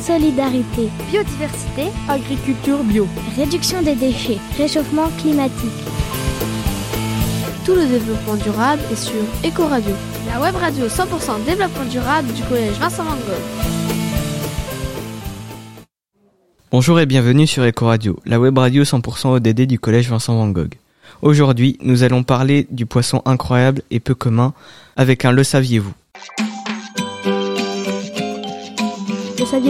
solidarité, biodiversité, agriculture bio, réduction des déchets, réchauffement climatique. Tout le développement durable est sur Ecoradio, la web radio 100% développement durable du collège Vincent Van Gogh. Bonjour et bienvenue sur Ecoradio, la web radio 100% ODD du collège Vincent Van Gogh. Aujourd'hui, nous allons parler du poisson incroyable et peu commun avec un Le saviez-vous. Le saviez-vous ?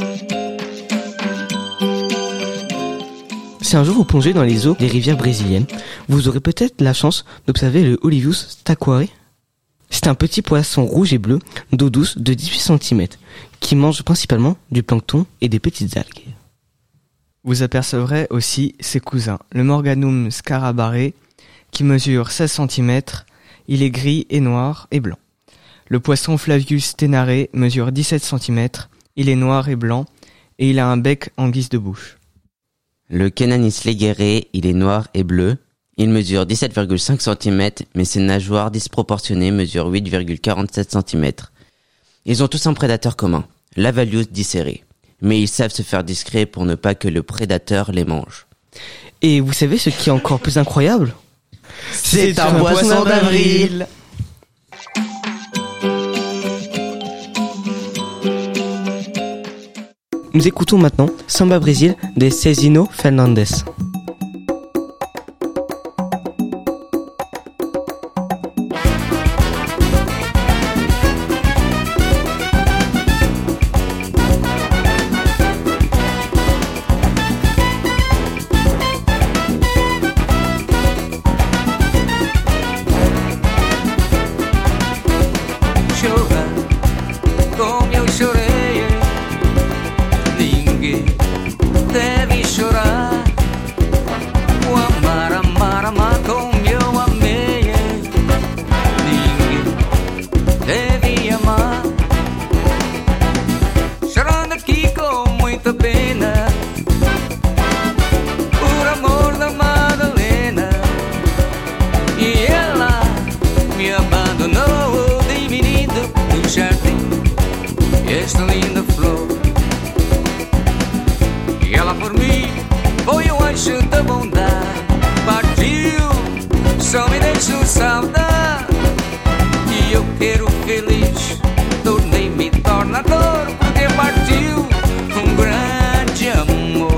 Si un jour vous plongez dans les eaux des rivières brésiliennes, vous aurez peut-être la chance d'observer le Olivius taquari. C'est un petit poisson rouge et bleu d'eau douce de 18 cm qui mange principalement du plancton et des petites algues. Vous apercevrez aussi ses cousins, le Morganum scarabaré, qui mesure 16 cm, il est gris et noir et blanc. Le poisson Flavius tenare mesure 17 cm, il est noir et blanc, et il a un bec en guise de bouche. Le Kenanis legere, il est noir et bleu, il mesure 17,5 cm, mais ses nageoires disproportionnées mesurent 8,47 cm. Ils ont tous un prédateur commun, l'Avalius dicere. Mais ils savent se faire discrets pour ne pas que le prédateur les mange. Et vous savez ce qui est encore plus incroyable ? C'est un poisson d'avril. Nous écoutons maintenant Samba Brésil de Cezinho Fernandes. Esta linda flor, e ela por mim foi um anjo da bondade. Partiu, só me deixou saudade. E eu quero feliz, tornei-me tornador, porque partiu um grande amor.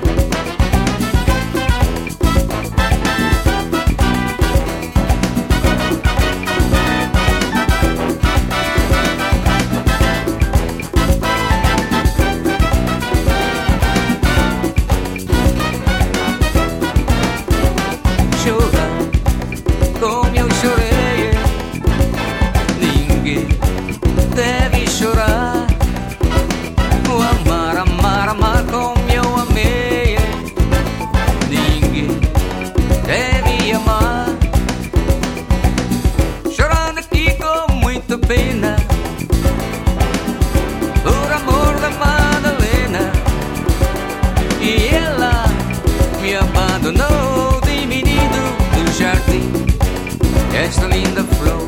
Esta linda flor,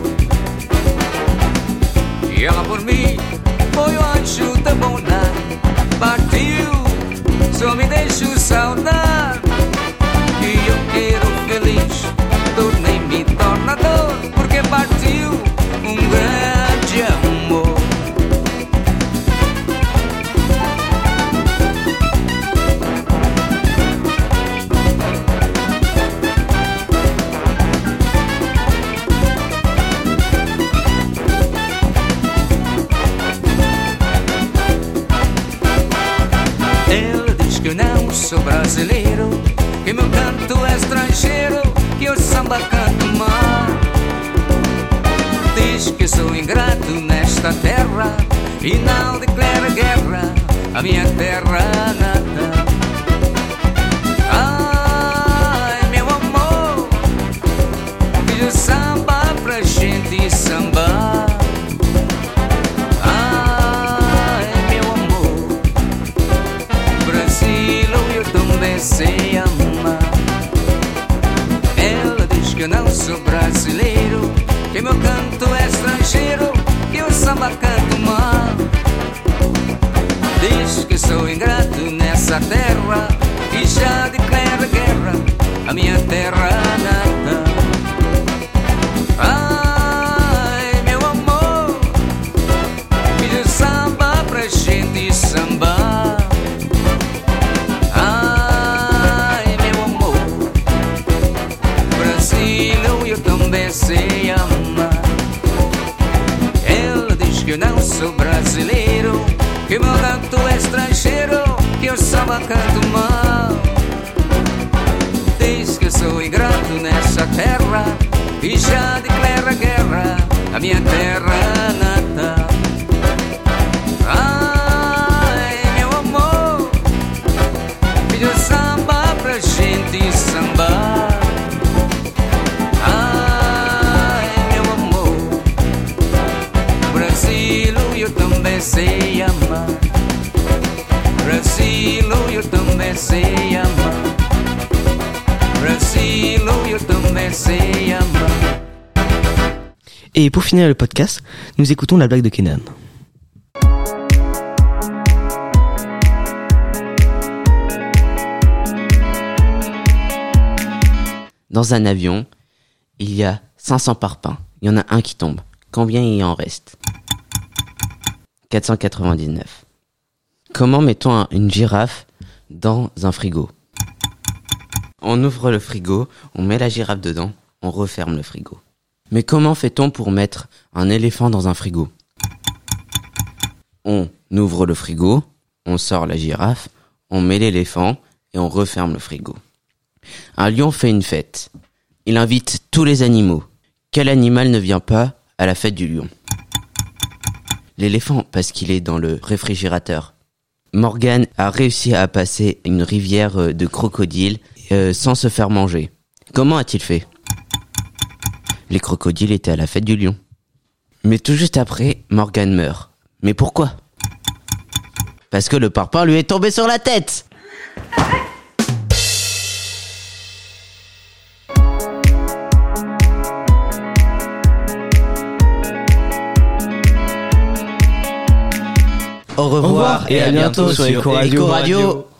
e ela por mim foi o anjo da bondade. Partiu, só me deixou saudade. E eu quero feliz, tornei-me tornador, porque partiu um grande amor. Sou brasileiro, que meu canto é estrangeiro, que o samba canto mal. Diz que sou ingrato nesta terra e não declara guerra à minha terra natal. Ai, meu amor, fiz o samba pra gente sambar. Sei amar. Ela diz que eu não sou brasileiro, que meu canto é estrangeiro, que o samba canto mal. Diz nessa terra e já declara guerra à minha terra nata. Ai, meu amor, fiz o samba pra gente sambar. Ai, meu amor, Brasil eu também sei amar. Ela diz que eu não sou brasileiro, que meu canto é estrangeiro, que eu samba canto mal. Diz que eu sou ingrato nessa terra e já declara guerra à minha terra natal. Ai, meu amor, filho samba pra gente sambar. Ai, meu amor, Brasil eu também sei amar. Brasil eu também sei amar. Brasil eu também sei amar. Et pour finir le podcast, nous écoutons la blague de Kenan. Dans un avion, il y a 500 parpaings. Il y en a un qui tombe. Combien il en reste? 499. Comment mettons une girafe dans un frigo? On ouvre le frigo, on met la girafe dedans, on referme le frigo. Mais comment fait-on pour mettre un éléphant dans un frigo? On ouvre le frigo, on sort la girafe, on met l'éléphant et on referme le frigo. Un lion fait une fête. Il invite tous les animaux. Quel animal ne vient pas à la fête du lion? L'éléphant, parce qu'il est dans le réfrigérateur. Morgan a réussi à passer une rivière de crocodiles sans se faire manger. Comment a-t-il fait? Les crocodiles étaient à la fête du lion. Mais tout juste après, Morgan meurt. Mais pourquoi? Parce que le parpaing lui est tombé sur la tête. Au revoir et à bientôt sur Eco Radio.